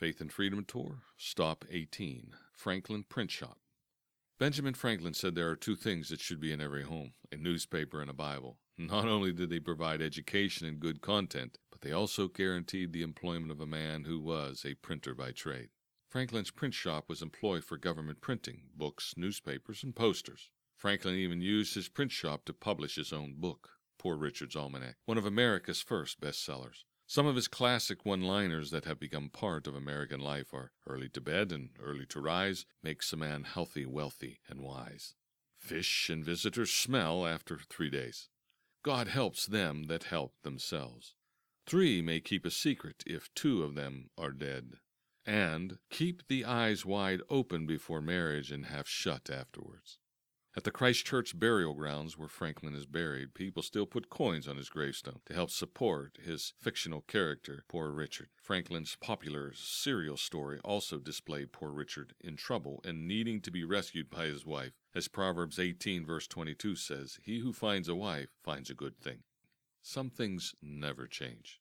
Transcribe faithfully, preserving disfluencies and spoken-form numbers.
Faith and Freedom Tour, Stop eighteen, Franklin Print Shop. Benjamin Franklin said there are two things that should be in every home, a newspaper and a Bible. Not only did they provide education and good content, but they also guaranteed the employment of a man who was a printer by trade. Franklin's print shop was employed for government printing, books, newspapers, and posters. Franklin even used his print shop to publish his own book, Poor Richard's Almanac, one of America's first bestsellers. Some of his classic one-liners that have become part of American life are early to bed and early to rise makes a man healthy, wealthy, and wise. Fish and visitors smell after three days. God helps them that help themselves. Three may keep a secret if two of them are dead. And keep the eyes wide open before marriage and half shut afterwards. At the Christ Church burial grounds where Franklin is buried, people still put coins on his gravestone to help support his fictional character, Poor Richard. Franklin's popular serial story also displayed Poor Richard in trouble and needing to be rescued by his wife. As Proverbs eighteen verse twenty-two says, "He who finds a wife finds a good thing." Some things never change.